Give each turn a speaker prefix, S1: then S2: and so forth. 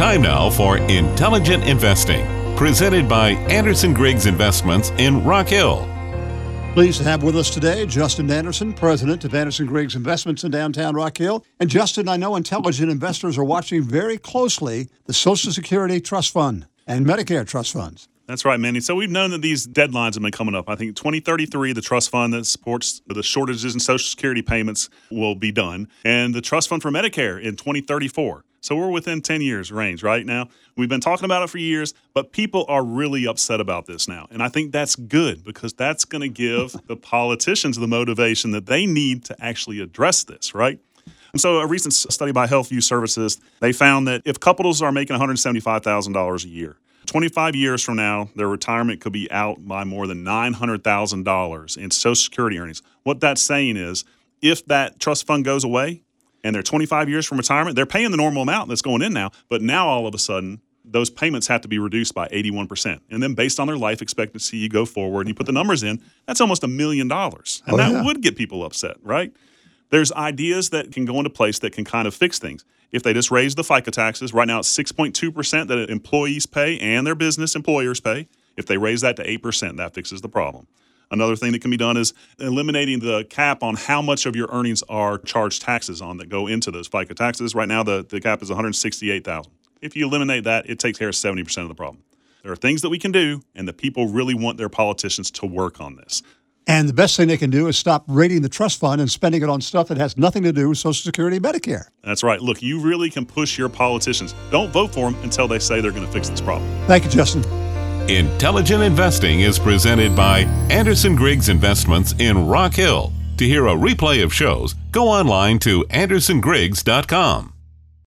S1: Time now for Intelligent Investing, presented by Anderson Griggs Investments in Rock Hill.
S2: Pleased to have with us today Justin Anderson, president of Anderson Griggs Investments in downtown Rock Hill. And Justin, I know intelligent investors are watching very closely the Social Security Trust Fund and Medicare trust funds.
S3: That's right, Manny. So we've known that these deadlines have been coming up. I think 2033, the trust fund that supports the shortages in Social Security payments will be done, and the trust fund for Medicare in 2034. So we're within 10 years range right now. We've been talking about it for years, but people are really upset about this now. And I think that's good because that's going to give the politicians the motivation that they need to actually address this, right? And so a recent study by HealthView Services, they found that if couples are making $175,000 a year, 25 years from now, their retirement could be out by more than $900,000 in Social Security earnings. What that's saying is if that trust fund goes away, and they're 25 years from retirement, they're paying the normal amount that's going in now, but now all of a sudden, those payments have to be reduced by 81%. And then based on their life expectancy, you go forward and you put the numbers in, that's almost $1 million. And that would get people upset, right? There's ideas that can go into place that can kind of fix things. If they just raise the FICA taxes, right now it's 6.2% that employees pay and their business employers pay. If they raise that to 8%, that fixes the problem. Another thing that can be done is eliminating the cap on how much of your earnings are charged taxes on that go into those FICA taxes. Right now, the cap is $168,000. If you eliminate that, it takes care of 70% of the problem. There are things that we can do, and the people really want their politicians to work on this.
S2: And the best thing they can do is stop raiding the trust fund and spending it on stuff that has nothing to do with Social Security and Medicare.
S3: That's right. Look, you really can push your politicians. Don't vote for them until they say they're going to fix this problem.
S2: Thank you, Justin.
S1: Intelligent Investing is presented by Anderson Griggs Investments in Rock Hill. To hear a replay of shows, go online to andersongriggs.com.